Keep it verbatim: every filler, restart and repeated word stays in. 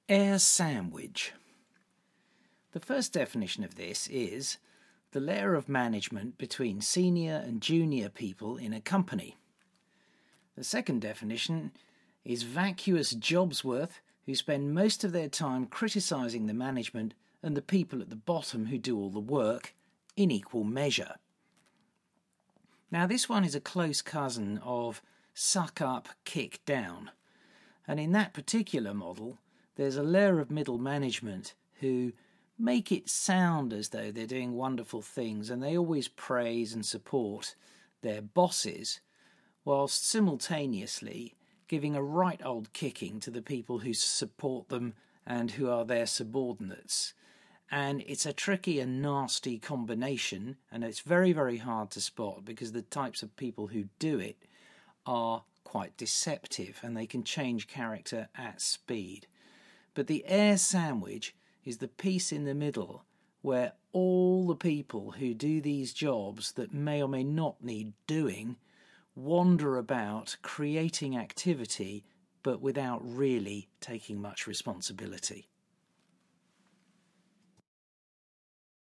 Air sandwich. The first definition of this is the layer of management between senior and junior people in a company. The second definition is vacuous Jobsworth who spend most of their time criticising the management and the people at the bottom who do all the work in equal measure. Now this one is a close cousin of suck up, kick down, and in that particular model there's a layer of middle management who make it sound as though they're doing wonderful things, and they always praise and support their bosses, whilst simultaneously giving a right old kicking to the people who support them and who are their subordinates. And it's a tricky and nasty combination, and it's very, very hard to spot because the types of people who do it are quite deceptive and they can change character at speed. But the air sandwich is the piece in the middle where all the people who do these jobs that may or may not need doing wander about creating activity but without really taking much responsibility.